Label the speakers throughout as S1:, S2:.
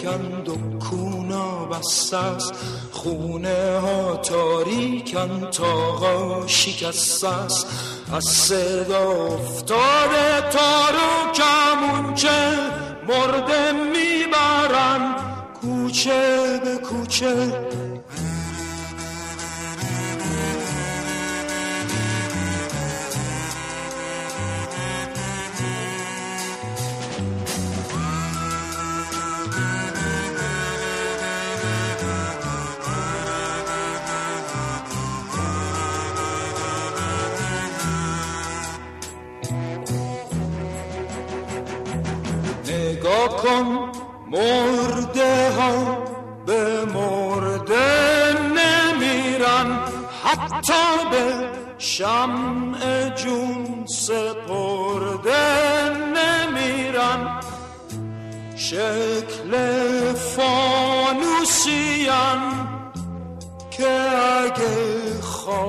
S1: تاریکند و کونا بسته است، خونه ها تاریکند تاقا شکسته است. از صدا افتاده تار و کمونچه مرده میبرن کوچه به کوچه. نگاه کن مرده ها به مرده نمیرن، حتی به شمع جون سپرده نمیرن. شکل فانوسیان که اگه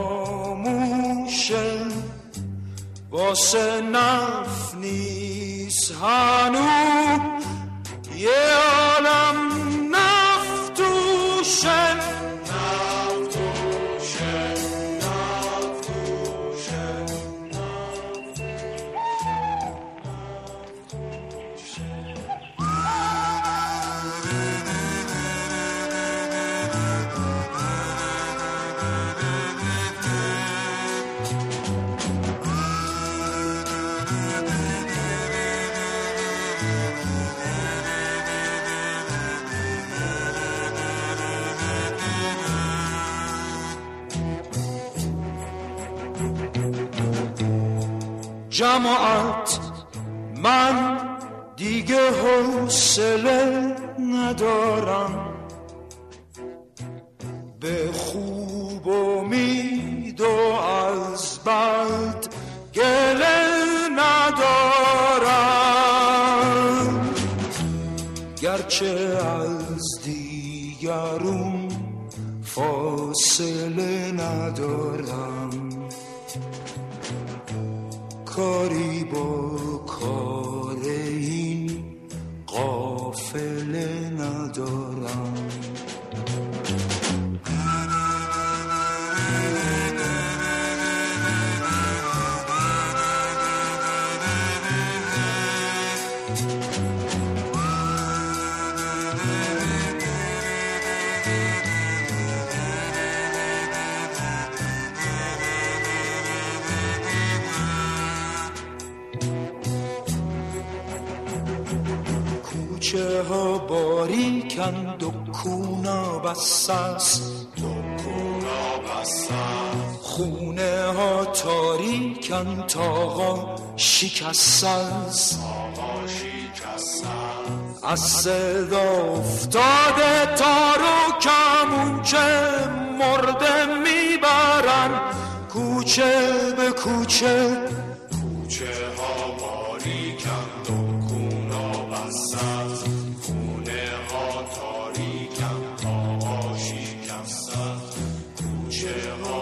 S1: خاموشه واسه نف نیست هنو یه عالم نفتوشه. جماعت من دیگه حوصله ندارم، به خوب امید و از بد گله ندارم. گرچه از دیگرون فاصله ندارم، کاری با کار این قافله ندارم. کوچه ها باریکند و کونا بسته است، خونه ها تاریکند تاقا شکسته است. از صدا افتاده تار و کمونچه مرده میبرن کوچه به کوچه.
S2: کوچه ها باریکند و کونا بسته است، خونه ها تاریکند تاقا شکسته است. کوچه ها